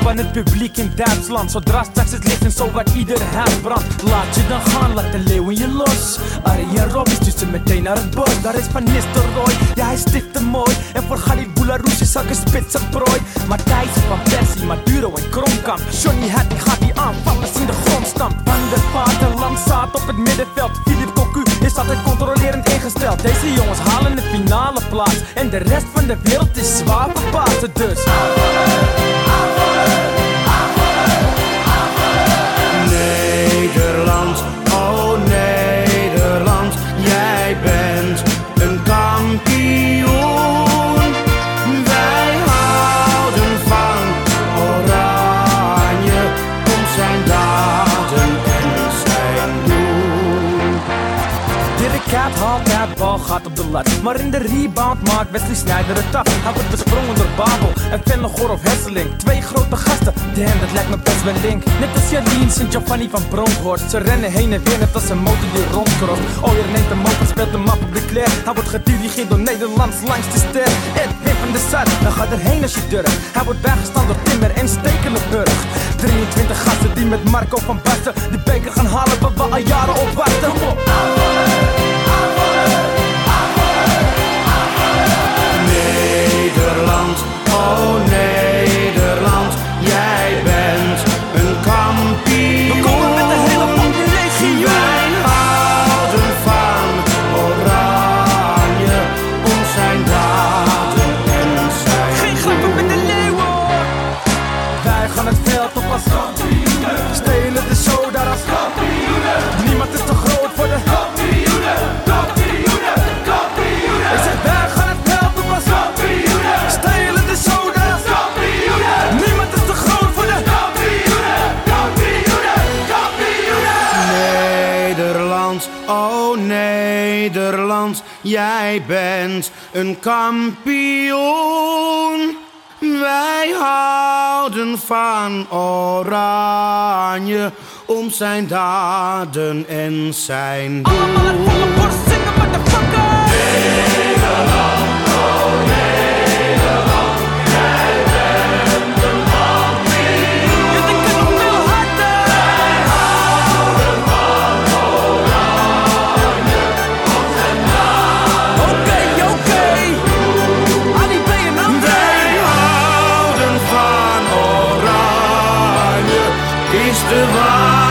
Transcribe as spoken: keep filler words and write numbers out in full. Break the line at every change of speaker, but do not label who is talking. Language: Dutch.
van het publiek in Duitsland. Zodra straks het licht en zo waar ieder huis brandt. Laat je dan gaan, laat de leeuw in je los. Arie en Robbie stuurt meteen naar het bos. Daar is Van Nistelrooy, ja hij stift te mooi. En voor Khalid Boularoes is zakken spitse prooi. Matthijs van Persie, Maduro en Kronkamp. Johnny Hat, die gaat die aanvallers in de grond stampt. Van der Vaderland staat op het middenveld. Philippe Cocu is altijd controlerend ingesteld. Deze jongens halen de finale plaats. En de rest van de wereld is zwaar verbaasd. Dus
Nederland, oh Nederland, jij bent een kampioen. Wij houden van Oranje, om zijn daden en zijn doen.
Dirk Kuyt haalt uit, bal gaat op de lat. Maar in de rebound maakt Wesley Sneijder het af. Hij wordt besprongen door Babel en Vennegoor of Hesseling. Twee grote gasten, damn dat lijkt me best wel link. Net als Jadien en Giovanni van Bronckhorst. Ze rennen heen en weer net als een motor die rondkrost. Ooyer neemt hem op en speelt hem af op de Claire. Hij wordt gedirigeerd door Nederlands langste ster. Edwin van der Sar, dan ga erheen als je durft. Hij wordt bijgestaan door Timmer en Stekelenburg. drieëntwintig gasten die met Marco van Basten de beker gaan halen waar we al jaren op wachten.
Nederland, oh Nederland, jij bent een kampioen.
We komen met de hele populatie.
Wij houden van Oranje, om zijn daden en zijn
Geen grappen met de leeuwen. Wij gaan het veld op als kampioenen. Stelen de show daar als kampioenen. Niemand is te groot voor de kampioenen. Kampioenen, kampioenen. Ik zeg wij gaan het veld op als kampioenen. Stelen de show daar als kampioenen. Niemand is te groot voor de kampioenen. Kampioenen, kampioenen.
Nederland, oh Nederland, jij bent een kampioen. Wij houden van Oranje, om zijn daden en zijn doen.
Allemaal het volle borst zingen, motherfucker.
Nederland, oh Nederland, jij bent een kampioen.
Je denkt het nog veel harder.
Wij houden van Oranje, om zijn daden.
Oké, oké. Ali B en André.
Wij houden van Oranje, is de waarheid.